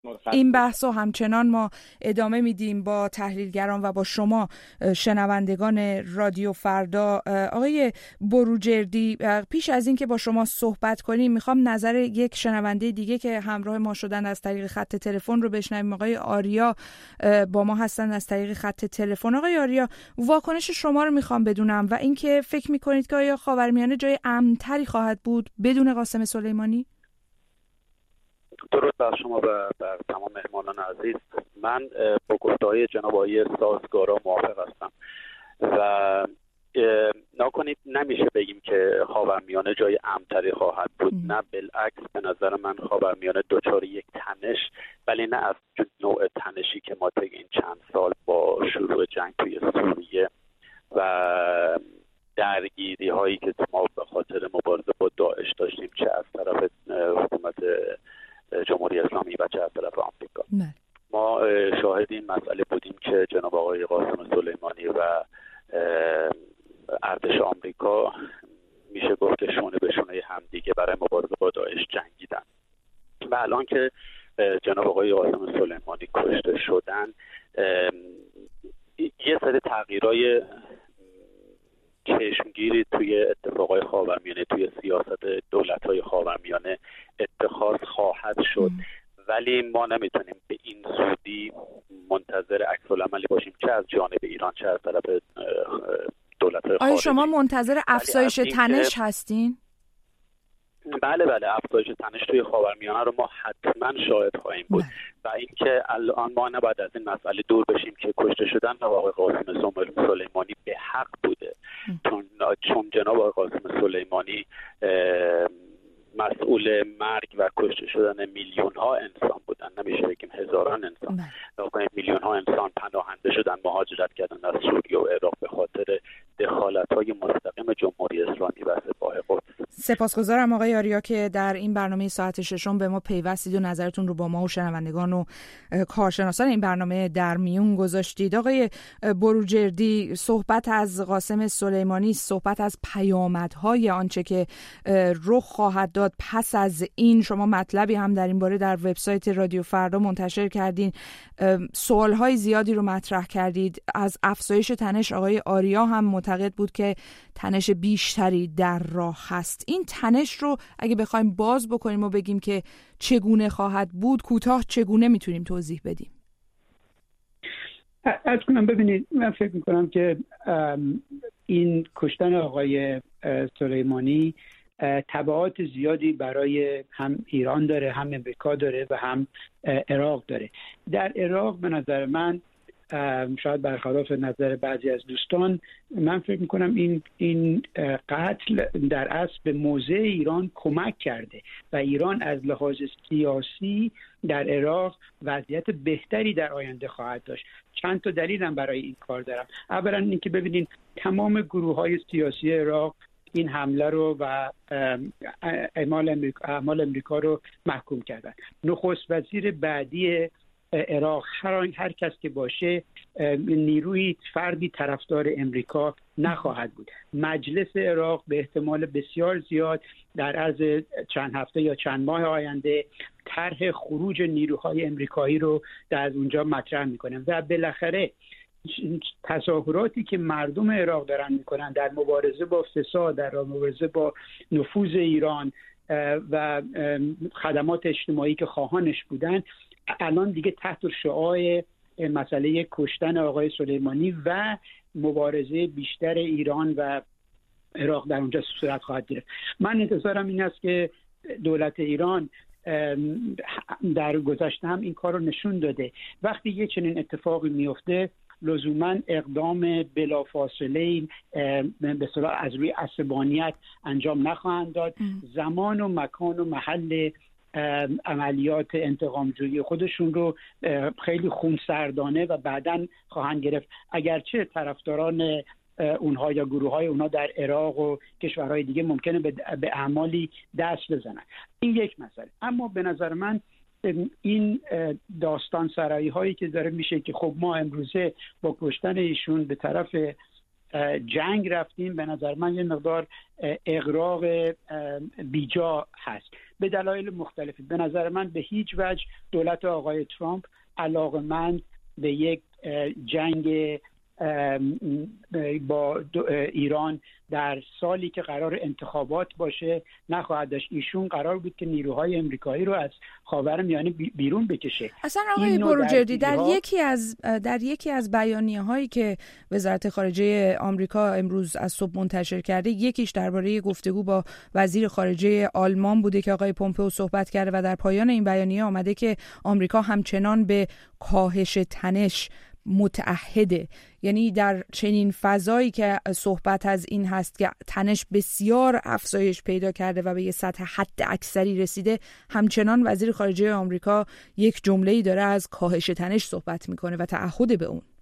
این بحث رو همچنان ما ادامه میدیم با تحلیلگران و با شما شنوندگان رادیو فردا. آقای بروجردی، پیش از این که با شما صحبت کنیم میخوام نظر یک شنونده دیگه که همراه ما شدن از طریق خط تلفن رو بشنویم. آقای آریا با ما هستن از طریق خط تلفن. آقای آریا، واکنش شما رو میخوام بدونم و اینکه فکر میکنید که آیا خاورمیانه جای امن‌تری خواهد بود بدون قاسم سلیمانی؟ درود بر شما و بر تمام مهمانان عزیز. من با گفته‌های جناب آقای سازگارا موافق هستم و نکنید نمیشه بگیم که خاورمیانه جای امن‌تری خواهد بود. نه، بالعکس به نظر من خاورمیانه دچار یک تنش، ولی نه از نوع تنشی که ما طی این چند سال با شروع جنگ توی سوریه و درگیری هایی که ما به خاطر مبارزه با داعش داشتیم، چه از طرف حکومت جمهوری اسلامی و چه از طرف آمریکا. ما شاهد این مسئله بودیم که جناب آقای قاسم سلیمانی و ارتش آمریکا میشه گفت که شونه به شونه همدیگه برای مبارزه با داعش جنگیدن و الان که جناب آقای قاسم سلیمانی کشته شدن، یه سری تغییرای چشمگیری توی اتفاقای خاورمیانه، توی سیاست دولت‌های خاورمیانه اتخاذ خواهد شد، ولی ما نمیتونیم به این زودی منتظر عکس‌العملی باشیم، چه از جانب ایران چه از طرف دولت‌های خارجی. آیا شما منتظر افزایش تنش هستین؟ بله، افزایش تنش توی خاورمیانه رو ما حتما شاهد خواهیم بود و اینکه الان ما نباید از این مسئله دور بشیم که کشته شدن آقای قاسم سلیمانی به حق بوده، چون جناب آقای قاسم سلیمانی مسئول مرگ و کشته شدن میلیون ها انسان بودن، نمیشه بگیم هزاران انسان. میلیون ها انسان پناهنده شدن، مهاجرت کردن از سوریه و عراق به خاطر دخالت‌های مستقیم جمهوری اسلامی و سپاه قدس. سپاسگزارم آقای آریا که در این برنامه ساعت ششم به ما پیوستید و نظرتون رو با ما و شنوندگان و کارشناسان این برنامه در میون گذاشتید. آقای بروجردی، صحبت از قاسم سلیمانی، صحبت از پیامدهای آنچه که رخ خواهد داد پس از این، شما مطلبی هم در این باره در وبسایت رادیو فردا منتشر کردین، سوالهای زیادی رو مطرح کردید. از افزایش تنش آقای آریا هم معتقد بود که تنش بیشتری در راه هست. این تنش رو اگه بخوایم باز بکنیم و بگیم که چگونه خواهد بود، کوتاه چگونه میتونیم توضیح بدیم؟ از کنم ببینید، من فکر میکنم که این کشتن آقای سلیمانی تبعات زیادی برای هم ایران داره، هم امریکا داره و هم عراق داره. در عراق به نظر من، شاید برخلاف نظر بعضی از دوستان، من فکر میکنم این قتل در اصل به موضع ایران کمک کرده و ایران از لحاظ سیاسی در عراق وضعیت بهتری در آینده خواهد داشت. چند تا دلیلم برای این کار دارم. اولا اینکه ببینید تمام گروه‌های سیاسی عراق این حمله رو و اعمال امریکا رو محکوم کردن. نخست وزیر بعدی عراق، هر کس که باشه، نیروی فردی طرفدار امریکا نخواهد بود. مجلس عراق به احتمال بسیار زیاد در عرض چند هفته یا چند ماه آینده طرح خروج نیروهای امریکایی رو در اونجا مطرح میکنن و بالاخره تظاهراتی که مردم عراق دارن میکنن در مبارزه با فساد، در مبارزه با نفوذ ایران و خدمات اجتماعی که خواهانش بودن، الان دیگه تحت شعاع مسئله کشتن آقای سلیمانی و مبارزه بیشتر ایران و عراق در اونجا صورت خواهد گرفت. من انتظارم این است که دولت ایران در گذشته هم این کار رو نشون داده. وقتی یه چنین اتفاقی میفته لزوما اقدام بلافاصله به اصطلاح از روی عصبانیت انجام نخواهند داد. زمان و مکان و محل عملیات انتقامجویی خودشون رو خیلی خونسردانه و بعداً خواهند گرفت، اگرچه طرفداران اونها یا گروه‌های اونها در عراق و کشورهای دیگه ممکنه به اعمالی دست بزنن. این یک مسئله. اما به نظر من این داستان سرایی هایی که داره میشه که خب ما امروزه با کشتن ایشون به طرف جنگ رفتیم، به نظر من یه مقدار اغراق بیجا هست. به دلایل مختلفی. به نظر من به هیچ وجه دولت آقای ترامپ علاقمند به یک جنگ با ایران در سالی که قرار انتخابات باشه نخواهد داشت. ایشون قرار بود که نیروهای امریکایی رو از خاورمیانه بیرون بکشه. اصلا آقای بروجردی در یکی از بیانیه‌هایی که وزارت خارجه آمریکا امروز از صبح منتشر کرده، یکیش درباره گفتگو با وزیر خارجه آلمان بوده که آقای پومپئو صحبت کرده و در پایان این بیانیه آمده که آمریکا همچنان به کاهش تنش متعهده. یعنی در چنین فضایی که صحبت از این هست که تنش بسیار افزایش پیدا کرده و به یه سطح حد اکثری رسیده، همچنان وزیر خارجه آمریکا یک جمله‌ای داره از کاهش تنش صحبت میکنه و تعهد به اون.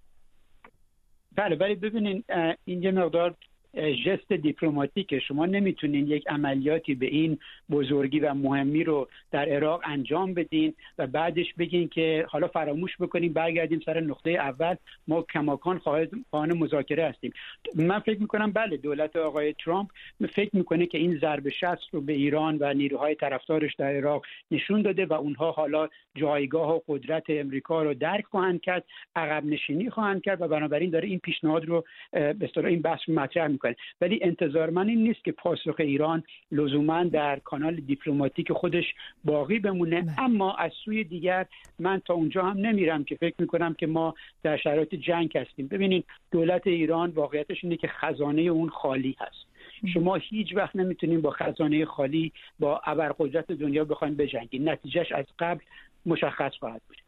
بله، ولی ببینین این یه مقدار ژست دیپلماتیکه. شما نمیتونین یک عملیاتی به این بزرگی و مهمی رو در عراق انجام بدین و بعدش بگین که حالا فراموش بکنیم برگردیم سر نقطه اول، ما کماکان خواهان مذاکره هستیم. من فکر میکنم بله، دولت آقای ترامپ فکر میکنه که این ضرب شست رو به ایران و نیروهای طرفدارش در عراق نشون داده و اونها حالا جایگاه و قدرت امریکا رو درک خواهند کرد، عقب نشینی خواهند کرد و بنابراین داره این پیشنهاد رو به اصطلاح این بحث مطرح میکنه. ولی انتظار من این نیست که پاسخ ایران لزوما در کانال دیپلماتیک خودش باقی بمونه. اما از سوی دیگر من تا اونجا هم نمیرم که فکر میکنم که ما در شرایط جنگ هستیم. ببینید دولت ایران واقعیتش اینه که خزانه اون خالی هست. شما هیچ وقت نمیتونین با خزانه خالی با ابرقدرت دنیا بخواید بجنگید. نتیجهش از قبل مشخص خواهد بود.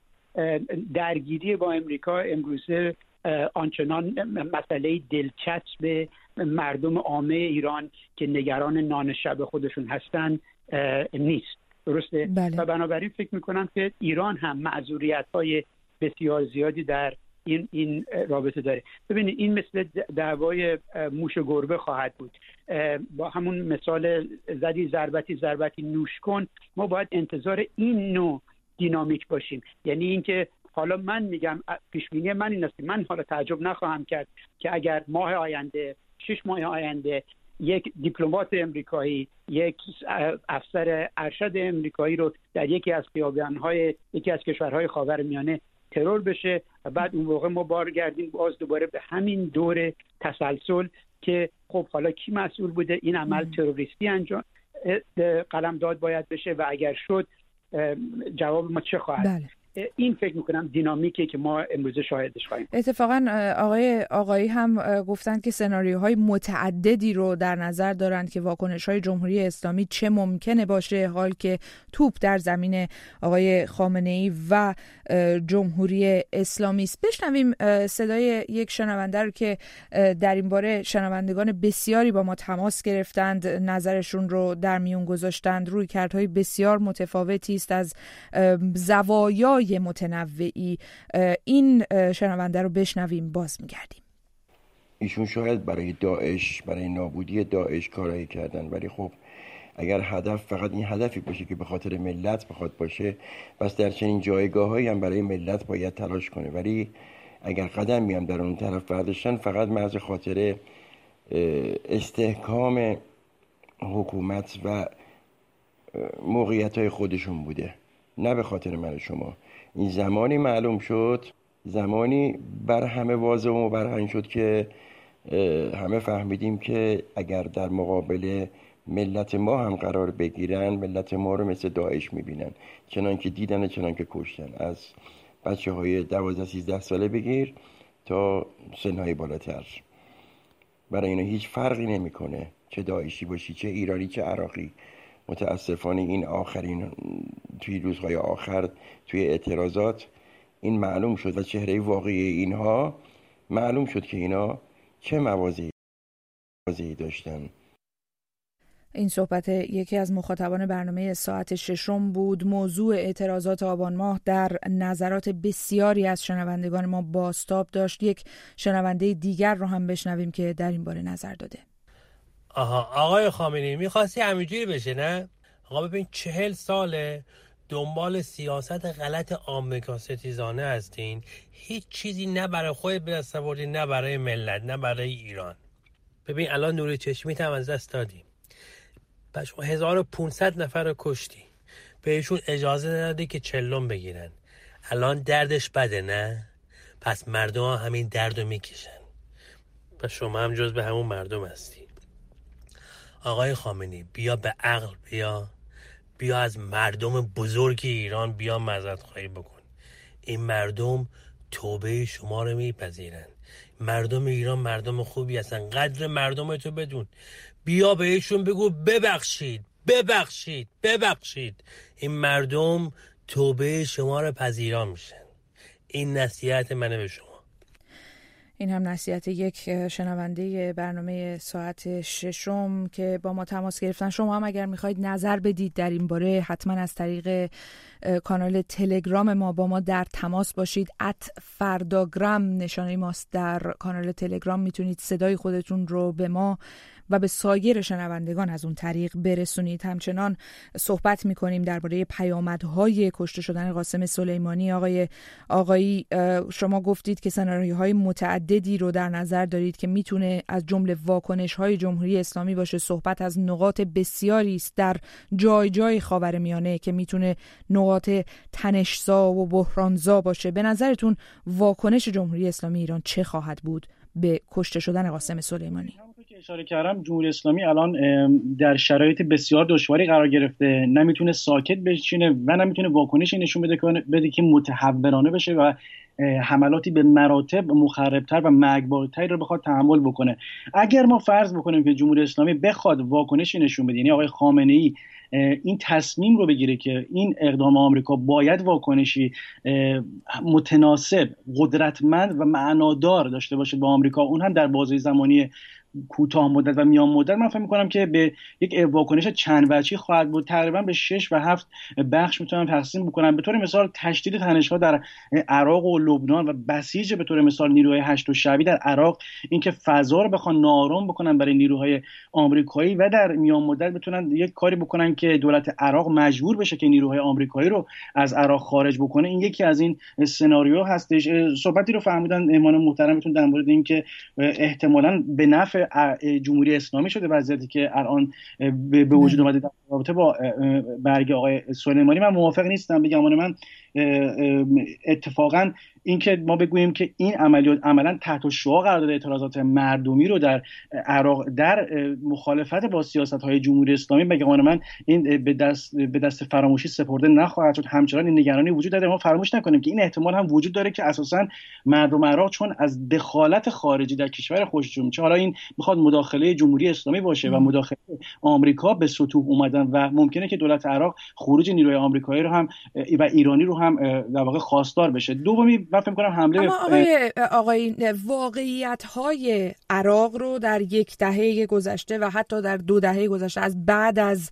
درگیری با امریکا امروزه آنچنان مسئله دلچسب مردم عامه ایران که نگران نان شب خودشون هستن نیست. درسته؟ بله. و بنابراین فکر میکنم که ایران هم معذوریت‌های بسیار زیادی در این رابطه داره. ببینید این مثل دعوای موش و گربه خواهد بود. با همون مثال زدی ضربتی نوش کن، ما باید انتظار این نوع دینامیک باشیم. یعنی اینکه حالا من میگم پیشبینی من این است، من حالا تعجب نخواهم کرد که اگر ماه آینده 6 ماه آینده یک دیپلمات امریکایی، یک افسر ارشد امریکایی رو در یکی از خیابان‌های یکی از کشورهای خاورمیانه ترور بشه و بعد اون موقع ما برگردیم باز دوباره به همین دور تسلسل که خب حالا کی مسئول بوده، این عمل تروریستی انجام قلمداد باید بشه و اگر شد جواب ما چه خواهد؟ بله. این فکر میکنم دینامیکی که ما امروز شاهدش خواهیم. اتفاقا آقایی هم گفتن که سناریوهای متعددی رو در نظر دارند که واکنش‌های جمهوری اسلامی چه ممکنه باشه حال که توپ در زمین آقای خامنه‌ای و جمهوری اسلامی است. بشنویم صدای یک شنونده رو که در این باره شنوندگان بسیاری با ما تماس گرفتند، نظرشون رو در میون گذاشتند. رویکردهای بسیار متفاوتی است از زوایای متنوعی. این شنونده رو بشنویم باز میگردیم. ایشون شاید برای داعش، برای نابودی داعش کارایی کردن، ولی خب اگر هدف فقط این هدفی باشه که به خاطر ملت بخواد باشه، پس در چنین جایگاهایی هم برای ملت باید تلاش کنه. ولی اگر قدم میام در اون طرف برداشتن فقط محض خاطر استحکام حکومت و موقعیت‌های خودشون بوده، نه به خاطر من و شما. این زمانی معلوم شد، زمانی بر همه واضح و مبرهن شد که همه فهمیدیم که اگر در مقابل ملت ما هم قرار بگیرن، ملت ما رو مثل داعش میبینن، چنان که دیدن، چنان که کشتن. از بچه های 12-13 ساله بگیر تا سنهای بالاتر. برای اینا هیچ فرقی نمیکنه چه داعشی باشی، چه ایرانی، چه عراقی. متاسفانه این آخرین توی روزهای آخر توی اعتراضات این معلوم شد و چهره واقعی اینها معلوم شد که اینا چه مواضعی داشتن. این صحبت یکی از مخاطبان برنامه ساعت ششم بود. موضوع اعتراضات آبان ماه در نظرات بسیاری از شنوندگان ما بازتاب داشت. یک شنونده دیگر رو هم بشنویم که در این باره نظر داده. آقای خامنه‌ای می‌خواستی همینجوری بشه نه؟ آقا ببین 40 ساله دنبال سیاست غلط آمریکا ستیزانه هستین، هیچ چیزی نه برای خودت به دست آوردی، نه برای ملت، نه برای ایران. ببین الان نور چشمیت هم از دست دادیم. پس 1500 نفر رو کشتی، بهشون اجازه ندادی که چلم بگیرن. الان دردش بده نه؟ پس مردم ها همین درد رو میکشن. پس شما هم جز به همون مردم هستی. آقای خامنه‌ای بیا به عقل، بیا از مردم بزرگ ایران بیا معذرت خواهی بکن. این مردم توبه شما رو میپذیرن. مردم ایران مردم خوبی هستن، قدر مردم تو بدون. بیا بهشون بگو ببخشید. این مردم توبه شما رو پذیرا میشن. این نصیحت منه به شما. این هم نصیحت یک شنونده برنامه ساعت ششم که با ما تماس گرفتن. شما هم اگر میخواید نظر بدید در این باره حتما از طریق کانال تلگرام ما با ما در تماس باشید. @فرداگرام نشانه ماست در کانال تلگرام. میتونید صدای خودتون رو به ما و به سایر شنوندگان از اون طریق برسونید. همچنان صحبت میکنیم درباره پیامدهای کشته شدن قاسم سلیمانی. آقایی شما گفتید که سناریوهای متعددی رو در نظر دارید که میتونه از جمله واکنش‌های جمهوری اسلامی باشه. صحبت از نقاط بسیاری است در جای خاورمیانه که میتونه نقاط تنش‌زا و بحرانزا باشه. به نظرتون واکنش جمهوری اسلامی ایران چه خواهد بود به کشته شدن قاسم سلیمانی؟ که اشاره کردم جمهوری اسلامی الان در شرایط بسیار دشواری قرار گرفته، نمیتونه ساکت بشینه و نمیتونه واکنشی نشون بده که متحورانه بشه و حملاتی به مراتب مخربتر و مرگبارتری رو بخواد تحمل بکنه. اگر ما فرض بکنیم که جمهوری اسلامی بخواد واکنشی نشون بده، یعنی آقای خامنه‌ای این تصمیم رو بگیره که این اقدام آمریکا باید واکنشی متناسب، قدرتمند و معنادار داشته باشه با آمریکا، اون هم در بازه زمانی کوتاه مدت و میان مدت، من فکر می‌کنم که به یک واکنش چند وجهی خواهد بود. تقریبا به 6 و 7 بخش میتونم تقسیم بکنم. به طور مثال تشدید تنش‌ها در عراق و لبنان و بسیج به طور مثال نیروهای هشت و شعبی در عراق، اینکه فضا رو بخوان نارم بکنن برای نیروهای آمریکایی و در میان مدت بتونن یک کاری بکنن که دولت عراق مجبور بشه که نیروهای آمریکایی رو از عراق خارج بکنه. این یکی از این سناریو هستش. صحبتی رو فرمودن مهمان محترمتون در مورد اینکه احتمالاً به نفع جمهوری اسلامی شده وضعیتی که الان به وجود اومده در رابطه با برگ آقای سلیمانی. من موافق نیستم. بگم من اتفاقاً اینکه ما بگوییم که این عملیات عملاً تحت شعاع قرار داده اعتراضات مردمی رو در عراق در مخالفت با سیاست‌های جمهوری اسلامی، بگم من این به دست فراموشی سپرده نخواهد شد. همچنان این نگرانی وجود داره. ما فراموش نکنیم که این احتمال هم وجود داره که اساساً مردم عراق چون از دخالت خارجی در کشور خودشون، چه حالا این بخواد مداخله جمهوری اسلامی باشه و مداخله آمریکا به سطوح اومدن و ممکنه که دولت عراق خروج نیروهای آمریکایی رو هم و ایرانی رو هم در واقع خواستار بشه. دومی من فکر می‌کنم حمله اما آقای واقعیت‌های عراق رو در یک دهه گذشته و حتی در 2 دهه گذشته از بعد از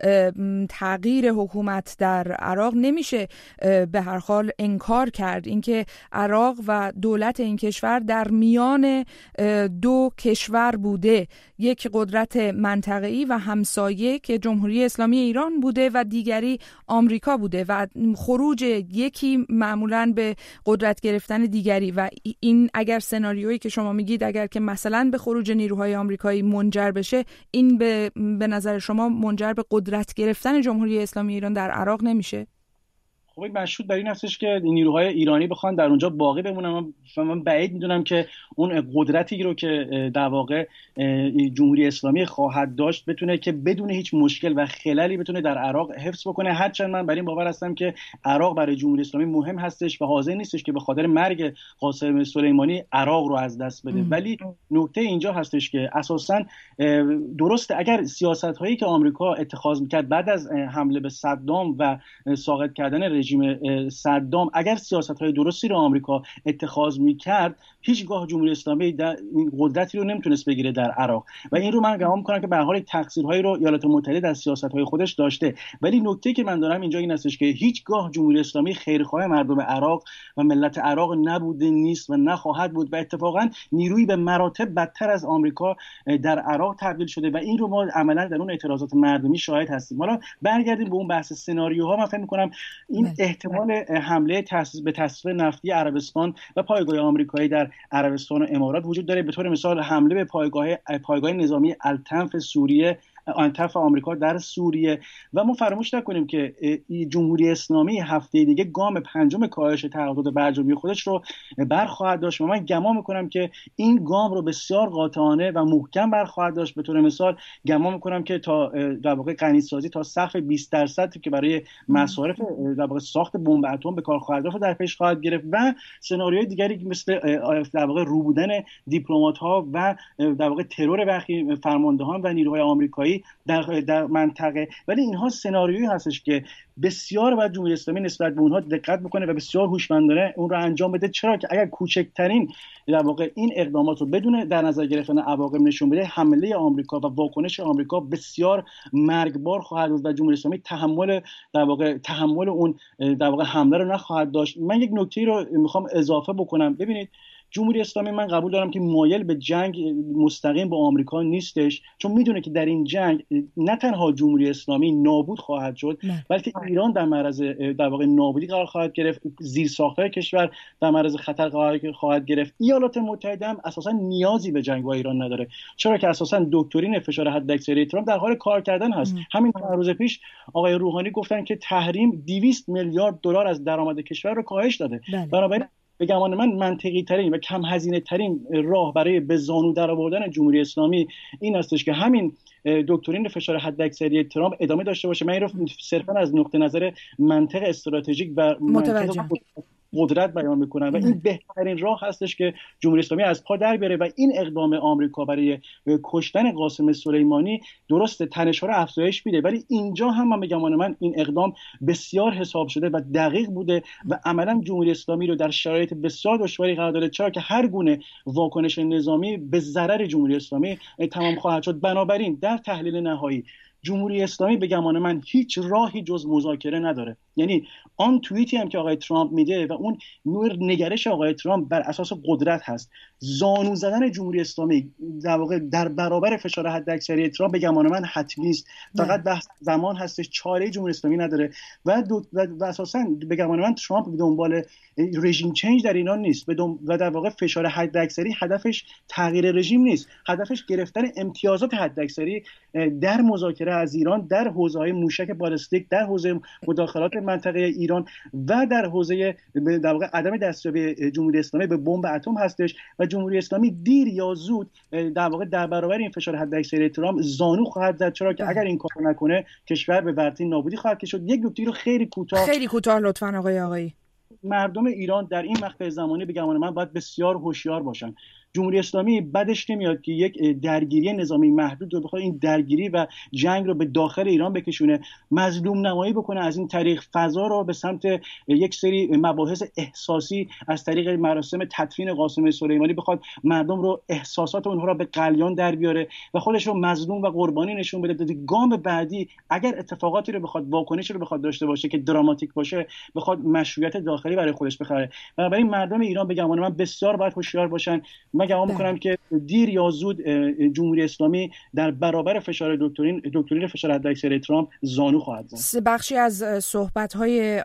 تغییر حکومت در عراق نمیشه به هر حال انکار کرد. اینکه عراق و دولت این کشور در میان 2 کشور بوده، یک قدرت منطقه‌ای و همسایه که جمهوری اسلامی ایران بوده و دیگری آمریکا بوده و خروج یکی معمولاً به قدرت گرفتن دیگری. و این اگر سناریویی که شما میگید اگر که مثلا به خروج نیروهای آمریکایی منجر بشه، این به نظر شما منجر به قدرت گرفتن جمهوری اسلامی ایران در عراق نمیشه؟ خب این مشروط بر این هستش که نیروهای ایرانی بخوان در اونجا باقی بمونن. من بعید میدونم که اون قدرتی رو که در واقع جمهوری اسلامی خواهد داشت بتونه که بدون هیچ مشکل و خللی بتونه در عراق حفظ بکنه. هرچند من بر این باور هستم که عراق برای جمهوری اسلامی مهم هستش و حاضر نیستش که به خاطر مرگ قاسم سلیمانی عراق رو از دست بده. ولی نکته اینجا هستش که اساساً درسته اگر سیاست‌هایی که آمریکا اتخاذ می‌کرد بعد از حمله به صدام و ساقط کردن رژیم صدام، اگر سیاست‌های درستی رو آمریکا اتخاذ می‌کرد، هیچگاه جمهوری اسلامی در این قدرتی رو نمیتونست بگیره در عراق. و این رو من گمان می‌کنم که به هر حال تقصیرهایی رو ایالات متحده در سیاست‌های خودش داشته. ولی نکته‌ای که من دارم اینجا این هستش که هیچگاه جمهوری اسلامی خیرخواه مردم عراق و ملت عراق نبوده، نیست و نخواهد بود. و اتفاقاً نیرویی به مراتب بدتر از آمریکا در عراق تبدیل شده و این رو ما عملاً در اون اعتراضات مردمی شاهد هستیم. حالا برگردیم به اون بحث سناریوها. من فکر می‌کنم این احتمال حمله به تصفیه نفتی عربستان و پایگاه آمریکایی در عربستان و امارات وجود داره. به طور مثال حمله به پایگاه نظامی التنف سوریه انتف آمریکا در سوریه. و ما فراموش نکنیم که جمهوری اسلامی هفته دیگه گام پنجم کاهش تعهدات برجامی خودش رو برخواهد داشت و من گمان میکنم که این گام رو بسیار قاطعانه و محکم برخواهد داشت. به طور مثال گمان میکنم که تا در واقع غنیسازی تا سقف 20% که برای مصارف در واقع ساخت بمب اتم به کار خواهد رفت در پیش خواهد گرفت و سناریوی دیگری مثل در واقع رو بودن دیپلمات‌ها و در واقع ترور برخی فرماندهان و نیروهای آمریکایی در منطقه. ولی اینها سناریویی هستش که بسیار باید جمهوری اسلامی نسبت به اونها دقت بکنه و بسیار هوشمندانه اون رو انجام بده. چرا که اگر کوچکترین در واقع این اقدامات رو بدون در نظر گرفتن عواقب نشون بده، حمله آمریکا و واکنش آمریکا بسیار مرگبار خواهد بود و جمهوری اسلامی تحمل اون در واقع حمله رو نخواهد داشت. من یک نکته رو میخوام اضافه بکنم. ببینید جمهوری اسلامی من قبول دارم که مایل به جنگ مستقیم با آمریکا نیستش، چون میدونه که در این جنگ نه تنها جمهوری اسلامی نابود خواهد شد بلکه ایران در معرض در واقع نابودی قرار خواهد گرفت، زیرساخت‌های کشور در معرض خطر خواهد گرفت. ایالات متحده هم اساسا نیازی به جنگ با ایران نداره، چرا که اساسا دکترین فشار حداکثری ترامپ در حال کار کردن هست. همین چند روز پیش آقای روحانی گفتن که تحریم 200 میلیارد دلار از درآمد کشور رو کاهش داده. بنابراین به گمان من منطقی ترین و کم هزینه ترین راه برای به زانو درآوردن جمهوری اسلامی این هستش که همین دکترین فشار حداکثری ترامپ ادامه داشته باشه. من این رو صرفا از نقطه نظر منطق استراتژیک و منطق قدرت بیان میکنن و این بهترین راه هستش که جمهوری اسلامی از پا در بیاره. و این اقدام آمریکا برای کشتن قاسم سلیمانی درست تنش‌ها رو افزایش میده، ولی اینجا هم من بگم من این اقدام بسیار حساب شده و دقیق بوده و عملا جمهوری اسلامی رو در شرایط بسیار دشواری قرار داده، چرا که هر گونه واکنش نظامی به ضرر جمهوری اسلامی تمام خواهد شد. بنابراین در تحلیل نهایی جمهوری اسلامی به گمان من هیچ راهی جز مذاکره نداره. یعنی آن توییتی هم که آقای ترامپ میده و اون نوع نگرش آقای ترامپ بر اساس قدرت هست، زانو زدن جمهوری اسلامی در واقع در برابر فشار حداکثری ترامپ به گمان من حتمی است. فقط بحث زمان هستش، چاره جمهوری اسلامی نداره و اساسا به گمان من ترامپ به دنبال رژیم چنج در ایران نیست و در واقع فشار حداکثری هدفش تغییر رژیم نیست، هدفش گرفتن امتیازات حداکثری در مذاکره از ایران در حوزه‌های موشک بالستیک، در حوزه مداخلات منطقه ایران و در حوزه در واقع عدم دستیابی جمهوری اسلامی به بمب اتم هستش و جمهوری اسلامی دیر یا زود در واقع در برابر این فشار حداکثری ترامپ زانو خواهد زد، چرا که اگر این کارو نکنه کشور به ورطه نابودی خواهد کشید. یک نکته رو خیلی کوتاه لطفاً آقای مردم ایران در این مقطع زمانی به گمان من باید بسیار هوشیار باشن. جمهوری اسلامی بدش نمیاد که یک درگیری نظامی محدود رو بخواد این درگیری و جنگ رو به داخل ایران بکشونه، مظلوم نمایی بکنه، از این طریق فضا رو به سمت یک سری مباحث احساسی از طریق مراسم تدفین قاسم سلیمانی بخواد مردم رو احساسات اونها رو به قلیان در بیاره و خودش رو مظلوم و قربانی نشون بده. گام بعدی اگر اتفاقاتی رو بخواد واکنشی رو بخواد داشته باشه که دراماتیک باشه، بخواد مشروعیت داخلی برای خودش بخره. بنابراین مردم ایران به گمان من بسیار باید هوشیار باشن. من گمان می‌کنم که دیر یا زود جمهوری اسلامی در برابر فشار دکترین فشار حداکثری ترامپ زانو خواهد زد. بخشی از صحبت‌های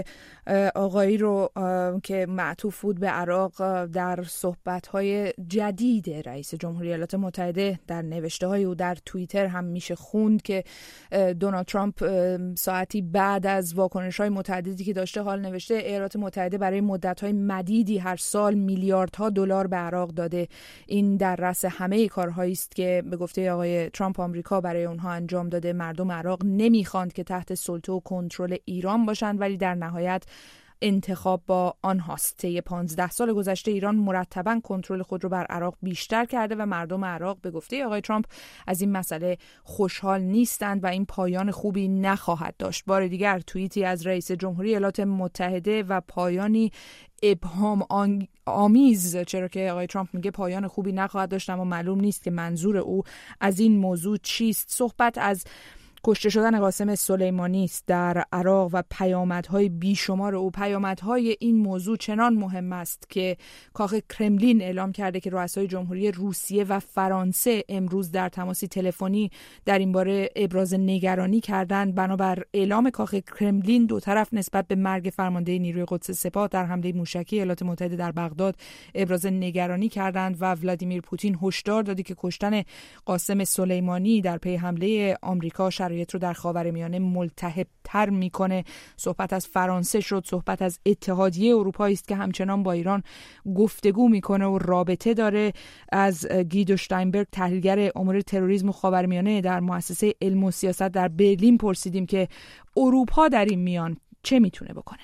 آقایی رو که معطوف بود به عراق در صحبت‌های جدید رئیس جمهوری ایالات متحده در نوشته‌های او در توییتر هم میشه خوند که دونالد ترامپ ساعتی بعد از واکنش‌های متعددی که داشته حال نوشته ایالات متحده برای مدت‌های مدیدی هر سال میلیاردها دلار به عراق داده. این در رأس همه کارهایی است که به گفته آقای ترامپ آمریکا برای اونها انجام داده. مردم عراق نمیخواند که تحت سلطه و کنترل ایران باشند، ولی در نهایت انتخاب با آنهاست. طی 15 سال گذشته ایران مرتباً کنترل خود رو بر عراق بیشتر کرده و مردم عراق به گفته آقای ترامپ از این مسئله خوشحال نیستند و این پایان خوبی نخواهد داشت. بار دیگر توییتی از رئیس جمهوری ایالات متحده و پایانی ابهام آمیز، چرا که آقای ترامپ میگه پایان خوبی نخواهد داشت اما معلوم نیست که منظور او از این موضوع چیست. صحبت از کشته شدن قاسم سلیمانی است در عراق و پیامدهای بیشمار او. پیامدهای این موضوع چنان مهم است که کاخ کرملین اعلام کرده که رؤسای جمهوری روسیه و فرانسه امروز در تماسی تلفنی در این باره ابراز نگرانی کردند. بنابر اعلام کاخ کرملین دو طرف نسبت به مرگ فرمانده نیروی قدس سپاه در حمله موشکی ایالات متحده در بغداد ابراز نگرانی کردند و ولادیمیر پوتین هشدار داده که کشتن قاسم سلیمانی در پی حمله آمریکا شرایط رو در خاورمیانه ملتهب‌تر میکنه. صحبت از فرانسه شد، صحبت از اتحادیه اروپایی است که همچنان با ایران گفتگو میکنه و رابطه داره. از گیدو شتاینبرگ تحلیلگر امور تروریسم و خاورمیانه در مؤسسه علم و سیاست در برلین پرسیدیم که اروپا در این میان چه میتونه بکنه.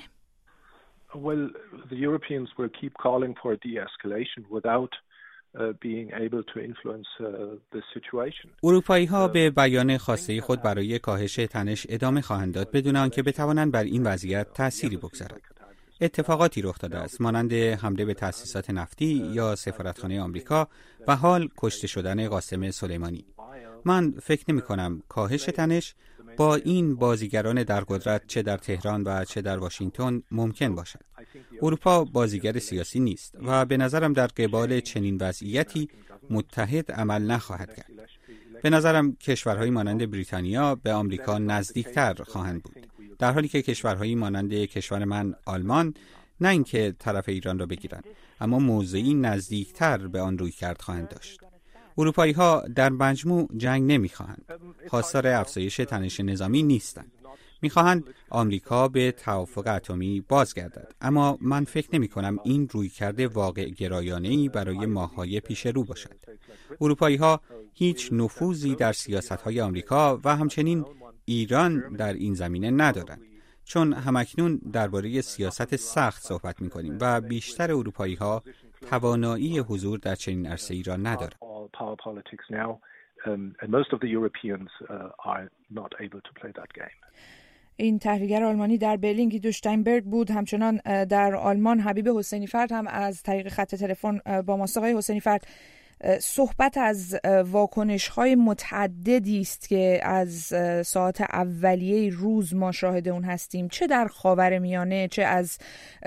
Well, the Europeans will keep calling for de-escalation without being able to influence the situation. اروپایی‌ها به بیان خواسته خود برای کاهش تنش ادامه خواهند داد بدون آنکه بتوانند بر این وضعیت تأثیری بگذارند. اتفاقاتی رخ داده است مانند حمله به تأسیسات نفتی یا سفارتخانه آمریکا و حال کشته شدن قاسم سلیمانی. من فکر نمی‌کنم کاهش تنش با این بازیگران در قدرت چه در تهران و چه در واشنگتن ممکن باشد. اروپا بازیگر سیاسی نیست و به نظرم در قبال چنین وضعیتی متحد عمل نخواهد کرد. به نظرم کشورهایی مانند بریتانیا به آمریکا نزدیکتر خواهند بود، در حالی که کشورهایی مانند کشور من آلمان نه اینکه طرف ایران را بگیرند، اما موضعی نزدیکتر به آن رویکرد خواهند داشت. اروپایی‌ها در مجموع جنگ نمی‌خواهند، خواستار افزایش تنش نظامی نیستند. می‌خواهند آمریکا به توافق اتمی بازگردد، اما من فکر نمی‌کنم این رویکرد واقع گرایانه‌ای برای ماه‌های پیش رو باشد. اروپایی‌ها هیچ نفوذی در سیاست‌های آمریکا و همچنین ایران در این زمینه ندارند، چون همکنون درباره سیاست سخت صحبت می‌کنیم و بیشتر اروپایی‌ها توانایی حضور در چنین عرصه‌ای را ندارند. Power politics now, and most of the Europeans are not able to play that game. این تحلیلگر آلمانی در برلین گیدو شتاینبرگ بود. همچنان در آلمان حبیب حسینی فرد هم از طریق خط تلفن با ماست. آقای حسینی فرد، صحبت از واکنش‌های متعددی است که از ساعات اولیه روز ما شاهد اون هستیم، چه در خاورمیانه، چه از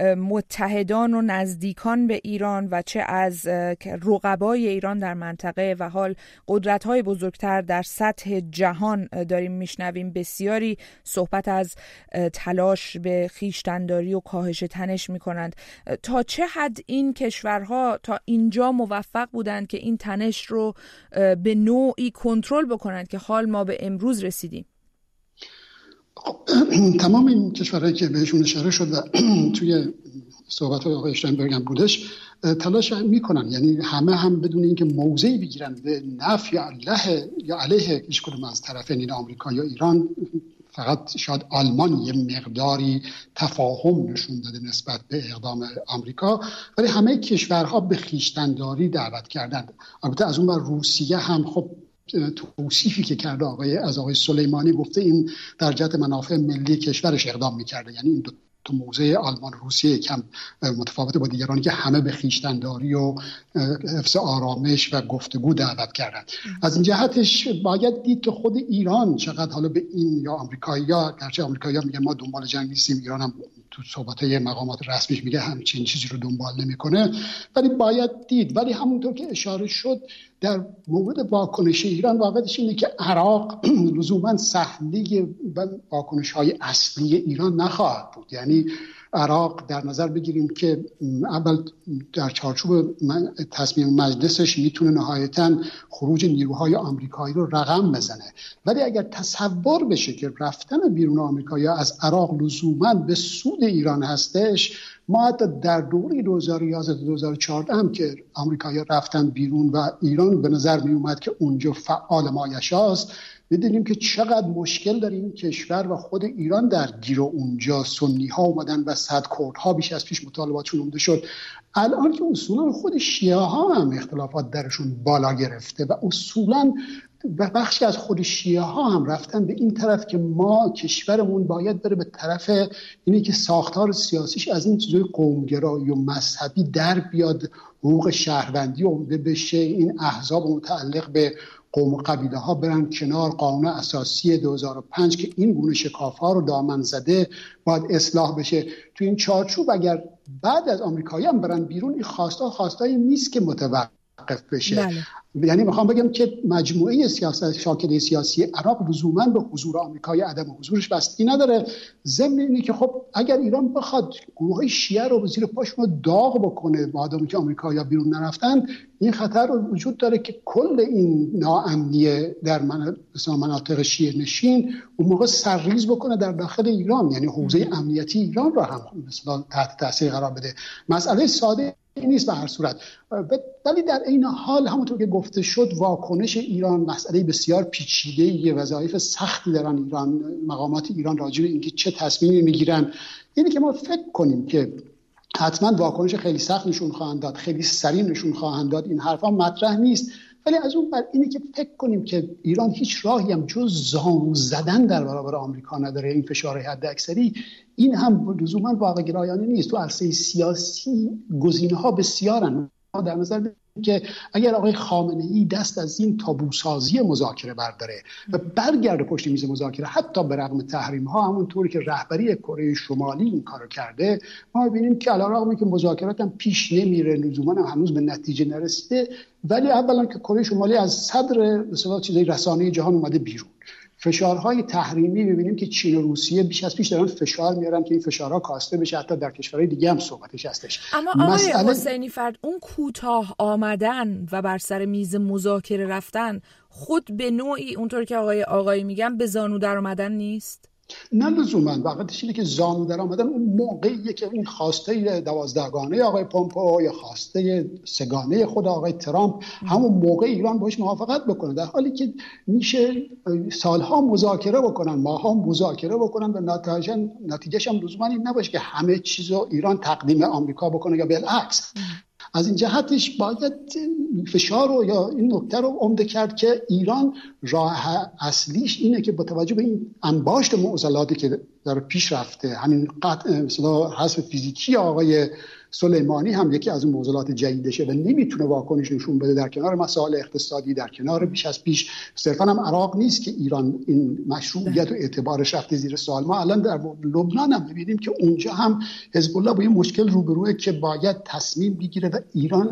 متحدان و نزدیکان به ایران و چه از رقبای ایران در منطقه و حال قدرت‌های بزرگتر در سطح جهان داریم میشنویم. بسیاری صحبت از تلاش به خویشتن‌داری و کاهش تنش می‌کنند. تا چه حد این کشورها تا اینجا موفق بودند که این تنش رو به نوعی کنترل بکنند که حال ما به امروز رسیدیم؟ تمام این کشورهایی که بهشون اشاره شد و توی صحبت آقای شتاینبرگ هم بودش تلاش میکنن، یعنی همه هم بدون اینکه موضعی بگیرن به نفع یا علیه هیچ کدوم از طرفین، این آمریکا یا ایران. فقط شاید آلمان یه مقداری تفاهم نشون داده نسبت به اقدام آمریکا، ولی همه کشورها به خویشتن‌داری دعوت کردند. البته از اون بر روسیه هم خب توصیفی که کرده از آقای سلیمانی گفته این در جهت منافع ملی کشورش اقدام می‌کرده، یعنی این تو موضع آلمان و روسیه کم متفاوته با دیگرانی که همه به خویشتن‌داری و حفظ آرامش و گفتگو دعوت کردند. از این جهتش باید دید که خود ایران چقدر حالا به این یا آمریکایی‌ها، گرچه آمریکایی‌ها میگن ما دنبال جنگ نیستیم، ایران هم تو صحبت‌های مقامات رسمیش میگه همچین چیزی رو دنبال نمی‌کنه، ولی باید دید. ولی همونطور که اشاره شد در مورد واکنش ایران، واقعیتش اینه که عراق لزوما صحنه واکنش‌های اصلی ایران نخواهد بود. یعنی عراق در نظر بگیریم که اول در چارچوب تصمیم مجلسش میتونه نهایتاً خروج نیروهای آمریکایی رو رقم بزنه، ولی اگر تصور بشه که رفتن بیرون آمریکایی از عراق لزوماً به سود ایران هستش، ما حتی در دوره 2011-2014 هم که آمریکایی رفتن بیرون و ایران به نظر می اومد که اونجا فعال مایشاست، می‌دونیم که چقدر مشکل داره این کشور و خود ایران در گیر اونجا. سنی ها اومدن و صد کردها بیش از پیش مطالباتشون اومده شد. الان که اصولا خود شیعه ها هم اختلافات درشون بالا گرفته و اصولا و بخشی از خود شیعه ها هم رفتن به این طرف که ما کشورمون باید بره به طرف اینه که ساختار سیاسیش از این چیزای قومگرایی و مذهبی در بیاد، حقوق شهروندی عمده بشه، این احزاب متعلق به قوم و قبیله ها برن کنار، قانون اساسی 2005 که این گونه شکاف ها رو دامن زده باید اصلاح بشه. تو این چارچوب اگر بعد از آمریکایی هم برن بیرون، این خواستایی نیست که متوقف بشه. بله. یعنی میخوام بگم که مجموعه شاکله سیاسی عراق لزوما به حضور آمریکایی عدم حضورش بستگی نداره. ضمن اینه که خب اگر ایران بخواد گروه‌های شیعه رو به زیر پاشون داغ بکنه مادامی که آمریکایی‌ها بیرون نرفتن، این خطر وجود داره که کل این ناامنی در مناطق شیعه نشین اون موقع سرریز بکنه در داخل ایران، یعنی حوزه امنیتی ایران رو هم مثلا تحت تاثیر قرار بده. مسئله ساده نیست به هر صورت، ولی در این حال همونطور که گفته شد واکنش ایران مسئله بسیار پیچیده‌ای، وظایف سختی دارن ایران، مقامات ایران راجع به اینکه چه تصمیمی میگیرن. اینه که ما فکر کنیم که حتما واکنش خیلی سخت نشون خواهند داد، خیلی سریع نشون خواهند داد، این حرفا مطرح نیست. ولی از اون بر اینه که فکر کنیم که ایران هیچ راهی هم جز زانو زدن در برابر آمریکا نداره، این فشار حداکثری، این هم لزوما واقع گرایانه نیست. تو عرصه سیاسی گزینه‌ها بسیارن. در نظر بگیریم که اگر آقای خامنه‌ای دست از این تابوسازی مذاکره برداره و برگرده پشت میز مذاکره، حتی به رغم تحریم‌ها، همونطوری که رهبری کره شمالی این کارو کرده، ما می‌بینیم که علیرغم اینکه مذاکرات هم پیش نمیره، لزوما هم هنوز به نتیجه نرسیده، ولی اولا که کره شمالی از صدر مثلا چیزای رسانه جهان اومده بیرون. فشارهای تحریمی می‌بینیم که چین و روسیه بیش از پیش دارن فشار میارن که این فشارها کاسته بشه، حتی در کشورهای دیگه هم صحبتش هستش. اما آقای حسینی فرد، اون کوتاه آمدن و بر سر میز مذاکره رفتن خود به نوعی اونطور که آقای میگن به زانو در آمدن نیست؟ نه لزوما. واقعیتش اینه که زانو در آمدن اون موقعیه که این خواسته 12گانه آقای پومپئو یا خواسته 3گانه خود آقای ترامپ همون موقع ایران باهاش موافقت بکنه، در حالی که میشه سالها مذاکره بکنن، ماها مذاکره بکنن و نتیجهش هم لزوما این نباشه که همه چیزو ایران تقدیم آمریکا بکنه یا بالعکس. از این جهتش باید فشار رو یا این نکته رو عمده کرد که ایران راه اصلیش اینه که با توجه به این انباشت معضلاتی که در پیش رفته، همین مثلا حذف فیزیکی آقای سلیمانی هم یکی از اون معضلات جدیدشه و نمیتونه واکنش نشون بده، در کنار مسائل اقتصادی، در کنار بیش از پیش صرفا هم عراق نیست که ایران این مشروعیت و اعتبارش رفته زیر سوال. ما الان در لبنان هم می‌بینیم که اونجا هم حزب الله با این مشکل روبروه که باید تصمیم بگیره و ایران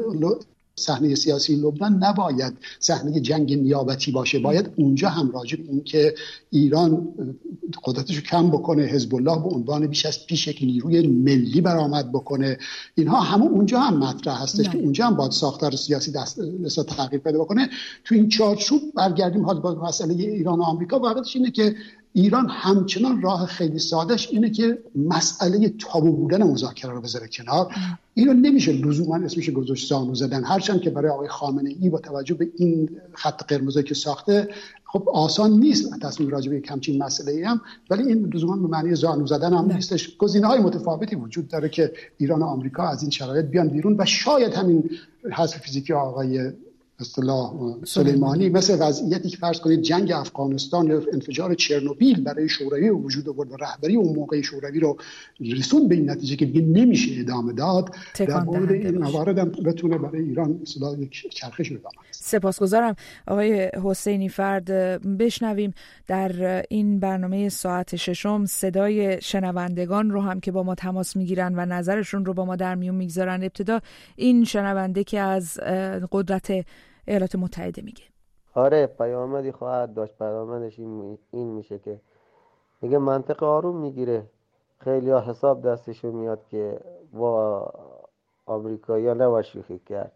صحنه سیاسی لبنان نباید صحنه جنگ نیابتی باشه، باید اونجا هم راجع به این که ایران قدرتشو کم بکنه، حزب الله به عنوان بیش از پیش یک نیروی ملی برآمد بکنه، اینها همون اونجا هم مطرح هستش که اونجا هم باید ساختار سیاسی دست تغییر پیدا بکنه. تو این چارچوب برگردیم حالا با مسئله ایران و آمریکا، واقعیتش اینه که ایران همچنان راه خیلی سادهش اینه که مسئله تابو بودن مذاکره رو بذاره کنار. اینو نمیشه لزوما اسمش گذاشت زانو زدن، هرچند که برای آقای خامنه‌ای با توجه به این خط قرمزی که ساخته خب آسان نیست تصمیم راجع به همچین مسئله‌ای هم، ولی این لزوما به معنی زانو زدن هم نیستش. گزینه‌های متفاوتی وجود داره که ایران و آمریکا از این شرایط بیان بیرون و شاید همین حذف فیزیکی آقای اصطلاح سلیمانی مثل وضعیتی که فرض کنید جنگ افغانستان یا انفجار چرنوبیل برای شوروی وجود آورد و رهبری اون موقع شوروی رو رسوند به این نتیجه که دیگه نمیشه ادامه داد، در مورد این موارد هم بتونه برای ایران اصطلاح یک چرخش رو دامن. سپاسگزارم آقای حسینی فرد. بشنویم در این برنامه ساعت ششم صدای شنوندگان رو هم که با ما تماس میگیرن و نظرشون رو با ما در میون میگذارن. ابتدا این شنونده که از قدرت ایالات متحده میگه. آره، پیامدی خواهد داشت. پیامدش این میشه که میگه منطق آروم میگیره. خیلی ها حساب دستشون میاد که با آمریکایی ها نباید شوخی کرد.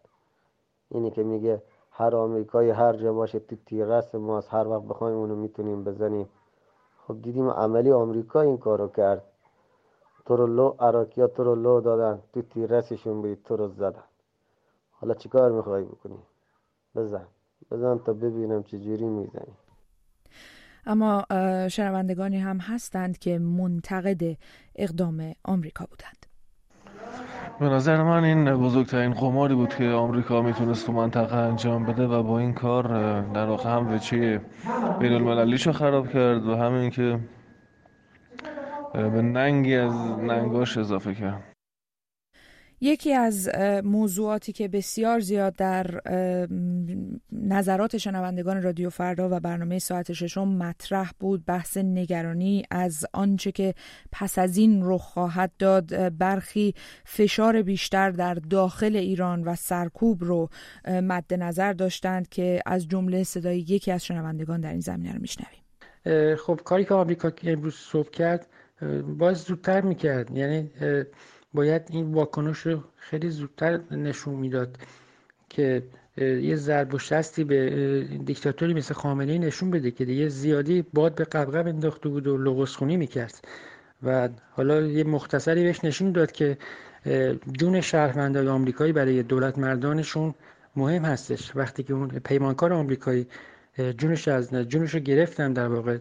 اینی که میگه هر آمریکایی هر جا باشه تو تیررس ماست، هر وقت بخوایم اونو میتونیم بزنیم. خب دیدیم عملی آمریکا این کارو کرد. تو رو لو عراقی ها تو رو لو دادن، تو تیررسشون برید تو رو زدن. حالا چیکار میخوای بکنی؟ بزن تا ببینم چجوری میزنی. اما شنوندگانی هم هستند که منتقد اقدام آمریکا بودند. به نظر من این بزرگترین قماری بود که آمریکا میتونست تو منطقه انجام بده و با این کار در واقع هم وجه بین المللیشو خراب کرد و همین که به ننگی از ننگاش اضافه کرد. یکی از موضوعاتی که بسیار زیاد در نظرات شنوندگان رادیو فردا و برنامه ساعت ششم مطرح بود بحث نگرانی از آنچه که پس از این رخ خواهد داد. برخی فشار بیشتر در داخل ایران و سرکوب رو مد نظر داشتند که از جمله صدای یکی از شنوندگان در این زمینه رو میشنویم. خب کاری که آمریکا امروز صبح کرد باید زودتر میکرد، یعنی باید این واکنش رو خیلی زودتر نشون میداد که یه ضرب و شستی به دیکتاتوری مثل خامنه‌ای نشون بده که دیگه زیادی باد به قبقب انداخته بود و لغزخونی میکرد و حالا یه مختصری بهش نشون داد که جون شهروندان آمریکایی برای دولت مردانشون مهم هستش. وقتی که اون پیمانکار آمریکایی جونش رو گرفتن در واقع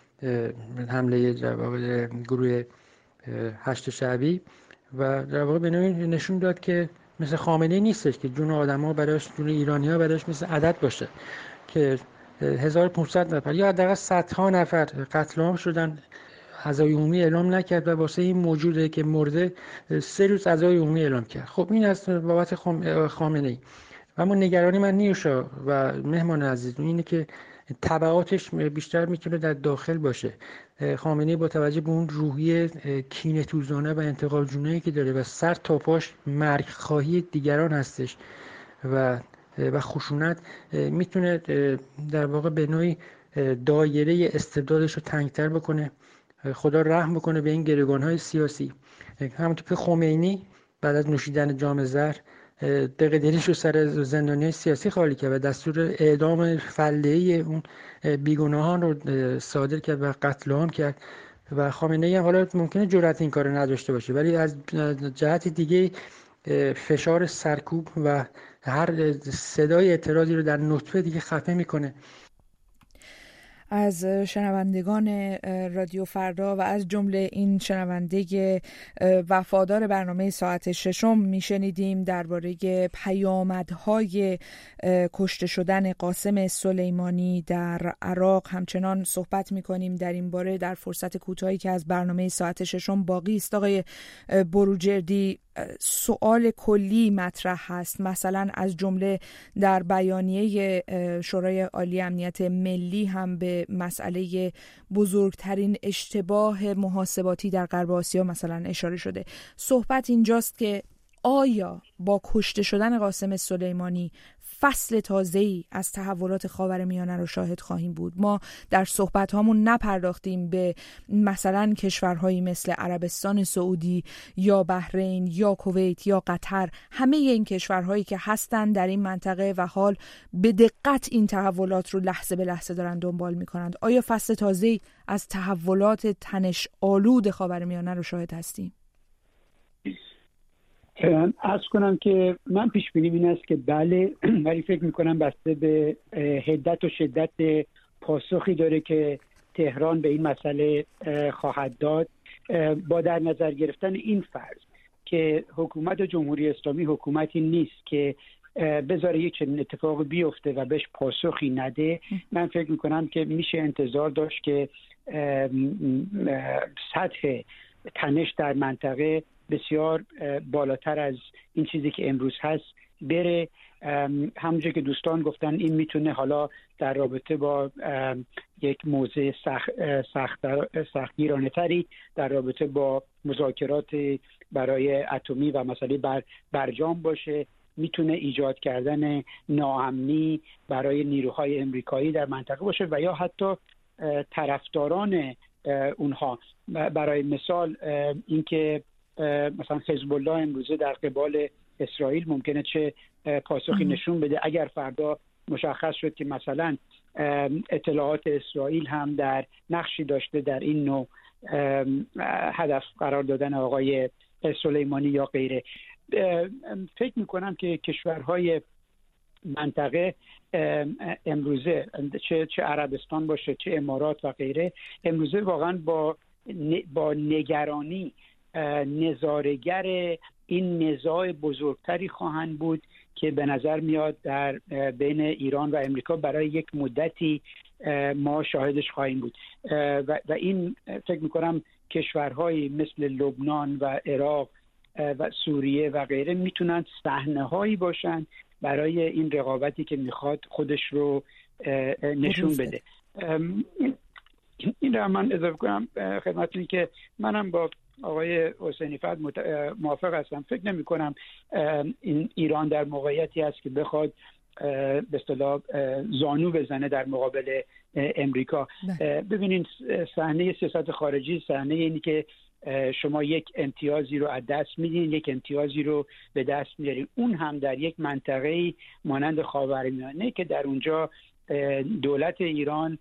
حمله در واقع گروه هشت شعبی و در واقع به نوعی نشون داد که مثل خامنه‌ای نیستش که جون آدم‌ها براش، جون ایرانی‌ها براش مثل عدد باشه که 1500 نفر یا حداقل صدها نفر قتل عام شدن، عزای عمومی اعلام نکرد و واسه این موجوده که مرده 3 روز عزای عمومی اعلام کرد. خب این از بابت خامنه‌ای. اما نگرانی من نیوشا و مهمان عزیز اینه که تبعاتش بیشتر میتونه در داخل باشه. خامنه‌ای با توجه به اون روحیه کینه‌توزانه و انتقام جویانه‌ای که داره و سر تا پاش مرگ خواهی دیگران هستش و خشونت، میتونه در واقع به نوعی دایره استبدادش رو تنگتر بکنه. خدا رحم بکنه به این گروگان‌های سیاسی. همونطور که خمینی بعد از نوشیدن جام زهر دقیق‌دلیش رو سر زندانیای سیاسی خالی کرد و دستور اعدام فله‌ای اون بیگناهان رو صادر کرد و قتل عام کرد و خامنه‌ای هم حالا ممکنه جرأت این کارو نداشته باشه ولی از جهت دیگه فشار سرکوب و هر صدای اعتراضی رو در نطفه دیگه خفه میکنه. از شنوندگان رادیو فردا و از جمله این شنونده وفادار برنامه ساعت ششم میشنیدیم درباره پیامدهای کشته شدن قاسم سلیمانی در عراق. همچنان صحبت میکنیم در این باره در فرصت کوتاهی که از برنامه ساعت ششم باقی است. آقای بروجردی، سوال کلی مطرح هست، مثلا از جمله در بیانیه شورای عالی امنیت ملی هم به مسئله بزرگترین اشتباه محاسباتی در غرب آسیا مثلا اشاره شده. صحبت اینجاست که آیا با کشته شدن قاسم سلیمانی فصل تازه‌ای از تحولات خاورمیانه رو شاهد خواهیم بود؟ ما در صحبت‌هامون نپرداختیم به مثلا کشورهایی مثل عربستان سعودی یا بحرین یا کویت یا قطر، همه این کشورهایی که هستن در این منطقه و حال به دقت این تحولات رو لحظه به لحظه دارن دنبال می‌کنند. آیا فصل تازه‌ای از تحولات تنش آلود خاورمیانه رو شاهد هستیم؟ عرض کنم که من پیش بینیم این است که بله، ولی فکر میکنم بسته به حدت و شدت پاسخی داره که تهران به این مسئله خواهد داد، با در نظر گرفتن این فرض که حکومت جمهوری اسلامی حکومتی نیست که بذاره یک چنین اتفاق بیفته و بهش پاسخی نده. من فکر میکنم که میشه انتظار داشت که سطح تنش در منطقه بسیار بالاتر از این چیزی که امروز هست بره. همونجور که دوستان گفتن این میتونه حالا در رابطه با یک موضع سختگیرانه تری در رابطه با مذاکرات برای اتمی و مسئله برجام باشه، میتونه ایجاد کردن ناامنی برای نیروهای امریکایی در منطقه باشه و یا حتی طرفداران اونها. برای مثال اینکه مثلا حزب الله امروزه در قبال اسرائیل ممکنه چه پاسخی نشون بده اگر فردا مشخص شد که مثلا اطلاعات اسرائیل هم در نقشی داشته در این نوع هدف قرار دادن آقای سلیمانی یا غیره. فکر میکنم که کشورهای منطقه امروزه چه عربستان باشه چه امارات و غیره امروزه واقعا با نگرانی نظاره‌گر این نزاع بزرگتری خواهند بود که به نظر میاد در بین ایران و امریکا برای یک مدتی ما شاهدش خواهیم بود و این فکر میکنم کشورهایی مثل لبنان و عراق و سوریه و غیره میتونن صحنه‌هایی باشن برای این رقابتی که میخواد خودش رو نشون بده. این رو من اضافه کنم خدمتتون که منم با آقای حسینی فرد موافق هستم. فکر نمی کنم این ایران در موقعیتی است که بخواد به اصطلاح زانو بزنه در مقابل امریکا. ببینین صحنه سیاست خارجی صحنه اینی که شما یک امتیازی رو از دست میدین، یک امتیازی رو به دست میارین، اون هم در یک منطقه‌ای مانند خاورمیانه که در اونجا دولت ایران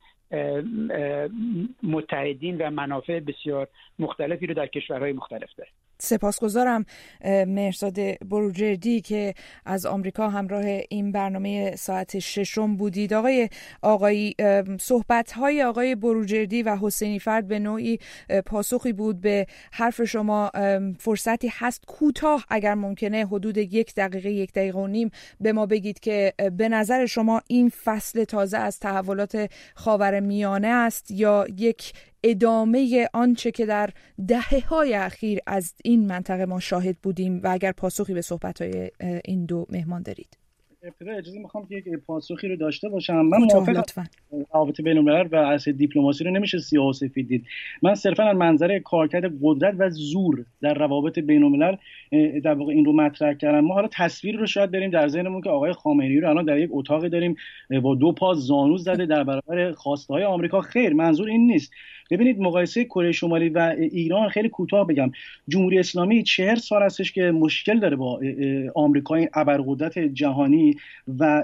متحدین و منافع بسیار مختلفی رو در کشورهای مختلف داره. سپاسگزارم مهرزاد بروجردی که از آمریکا همراه این برنامه ساعت 6 بودید. آقایی صحبت‌های آقای بروجردی و حسینی فرد به نوعی پاسخی بود به حرف شما. فرصتی هست کوتاه اگر ممکنه حدود 1 دقیقه 1 دقیقه و نیم به ما بگید که به نظر شما این فصل تازه از تحولات خاورمیانه است یا یک ادامه آنچه که در دهه‌های اخیر از این منطقه ما شاهد بودیم و اگر پاسخی به صحبت‌های این دو مهمان دارید. ابتدا اجازه میخوام که یک پاسخی رو داشته باشم. من موافقم روابط بین‌الملل و اصل دیپلماسی رو نمیشه سیاه و سفید دید. من صرفا از منظر کارکرد قدرت و زور در روابط بین‌الملل در واقع این رو مطرح کردم. ما حالا تصویر رو شاید داریم در ذهنمون که آقای خامنه‌ای رو الان در یک اتاقی داریم با 2 پا زانو زده در برابر خواسته‌های آمریکا. خیر، منظور این نیست. ببینید مقایسه کره شمالی و ایران خیلی کوتاه بگم، جمهوری اسلامی 40 سال هستش که مشکل داره با آمریکای ابرقدرت جهانی و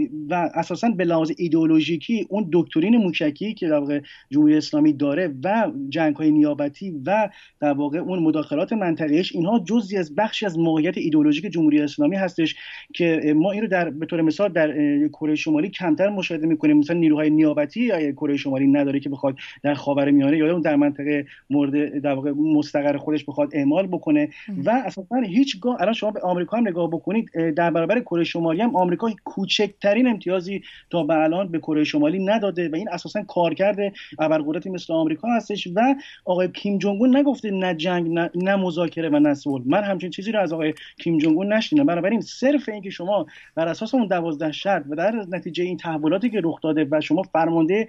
اساساً به لحاظ ایدئولوژیکی اون دکترین موشکی که در واقع جمهوری اسلامی داره و جنگ‌های نیابتی و در واقع اون مداخلات منطقه‌ایش، اینها جزئی از بخشی از ماهیت ایدئولوژیک جمهوری اسلامی هستش که ما این رو به طور مثال در کره شمالی کمتر مشاهده می‌کنیم. مثلا نیروهای نیابتی کره شمالی نداره که بخواد در خاورمیانه یا اون در منطقه مورد در واقع مستقر خودش بخواد اعمال بکنه و اساساً هیچگاه الان شما به آمریکا هم نگاه بکنید، در برابر کره شمالی هم آمریکا کوچکترین امتیازی تا به الان به کره شمالی نداده و این اساساً کارکرد ابرقدرتی مثل آمریکا هستش و آقای کیم جونگ اون نگفته نه جنگ نه مذاکره و نه صلح. من همچین چیزی رو از آقای کیم جونگ اون نشنیدم. بنابراین صرف این که شما بر اساس اون 12 شرط و در نتیجه این تحولاتی که رخ داده و شما فرمانده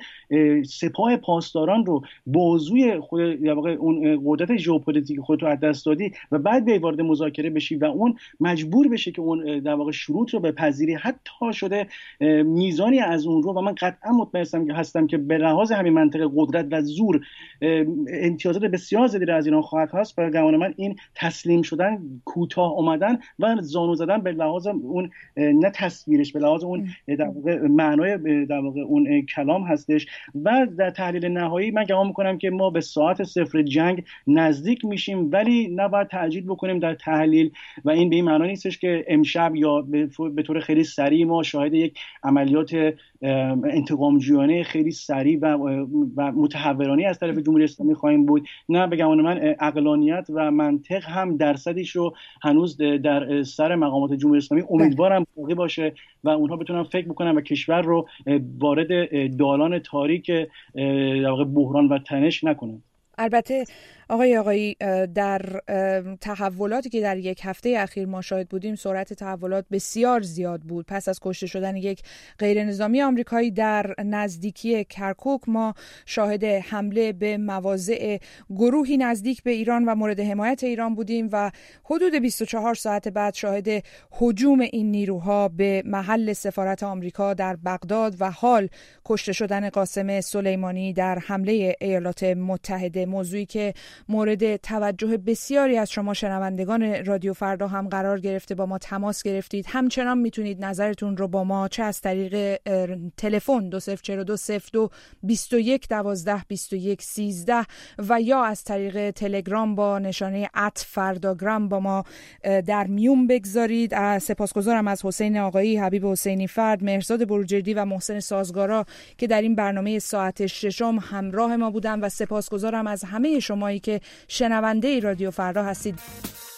سپاه پاسداران رو بازوی خود در واقع اون قدرت ژئوپلیتیک خودت رو از دست دادی و بعد به وارد مذاکره بشی و اون مجبور بشه که اون در واقع شروط رو بپذیری، حتی شده میزانی از اون رو و من قطعا مطمئن هستم که به لحاظ همین منطقه قدرت و زور امتیازات بسیار زیادی از ایران خواهد هست. برای گمان من این تسلیم شدن، کوتاه اومدن و زانو زدن به لحاظ اون نه تصویرش، به لحاظ اون در واقع معنای در واقع اون کلام هستش و در تحلیل نهایی من گمان میکنم که ما به ساعت صفر جنگ نزدیک میشیم، ولی نباید تعجیل بکنیم در تحلیل و این به این معنی نیستش که امشب یا به طور خیلی سریع ما شاهد یک عملیات انتقامجویانه خیلی سریع و متحورانه از طرف جمهوری اسلامی خواهیم بود. نه، به گمان من عقلانیت و منطق هم درصدیش رو هنوز در سر مقامات جمهوری اسلامی امیدوارم باقی باشه و اونها بتونن فکر بکنن و کشور رو وارد دالان تاریک در واقع بحران و تنش نکنن. البته آقایی در تحولاتی که در 1 هفته اخیر ما شاهد بودیم سرعت تحولات بسیار زیاد بود. پس از کشته شدن یک غیر نظامی آمریکایی در نزدیکی کرکوک ما شاهد حمله به مواضع گروهی نزدیک به ایران و مورد حمایت ایران بودیم و حدود 24 ساعت بعد شاهد هجوم این نیروها به محل سفارت آمریکا در بغداد و حال کشته شدن قاسم سلیمانی در حمله ایالات متحده، موضوعی که مورد توجه بسیاری از شما شنوندگان رادیو فردا هم قرار گرفته، با ما تماس گرفتید. همچنان میتونید نظرتون رو با ما چه از طریق تلفن 20420221122113 و یا از طریق تلگرام با نشانه @فرداگرام با ما در میون بگذارید. سپاسگزارم از حسین آقایی، حبیب حسینی فرد، مهرزاد بروجردی و محسن سازگارا که در این برنامه ساعت 6 همراه ما بودن و سپاسگزارم از همه شمایی که شنونده رادیو فردا هستید.